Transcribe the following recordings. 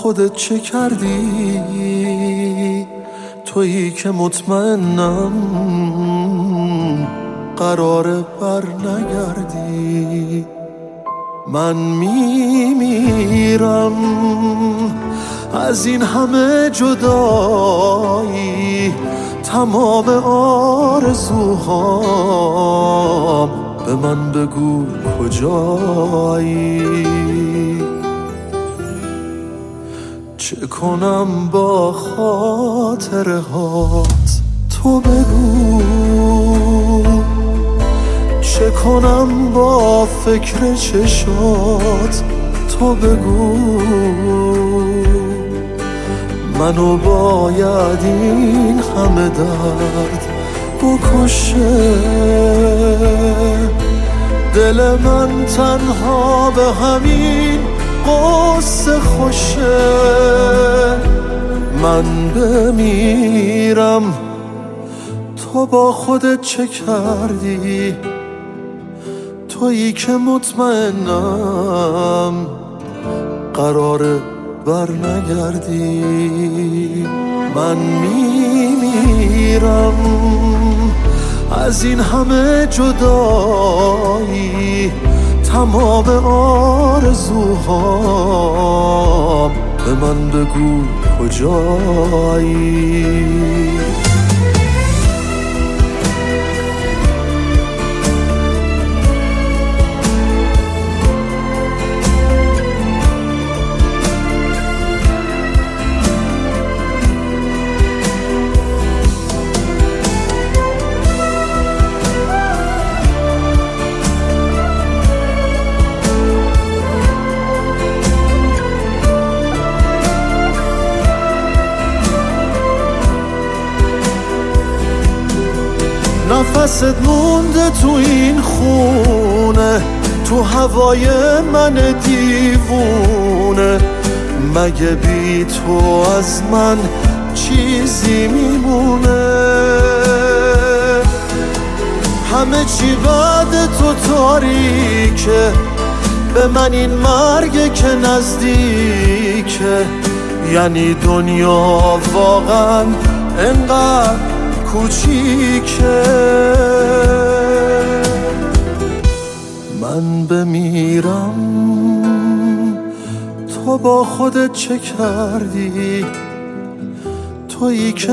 خودت چه کردی؟ تویی که مطمئنم قراره بر نگردی. من میمیرم از این همه جدایی، تمام آرزوهام به من بگو کجایی. چه کنم با خاطره هات تو بگو، چه کنم با فکر چشات تو بگو. منو باید این همه درد بکشه، دل من تنها به همین قصه خوشه. من بمیرم تو با خودت چه کردی؟ تویی که مطمئنم قراره بر نگردی. من میمیرم از این همه جدایی، تمام آرزوهام به من بگو کجایی. نفست مونده تو این خونه، تو هوای من دیوونه. مگه بی تو از من چیزی میمونه؟ همه چی بعد تو تاریکه، به من این مرگ که نزدیکه. یعنی دنیا واقعا انقدر کوچیکه. من بمیرم تو با خودت چه کردی؟ تویی که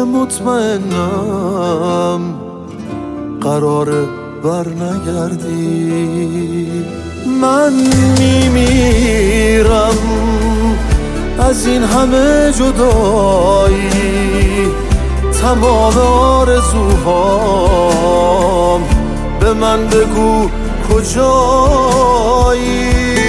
مطمئنم قراره بر نگردی. من میمیرم از این همه جدایی، تمام آرزوهام به من بگو کجایی.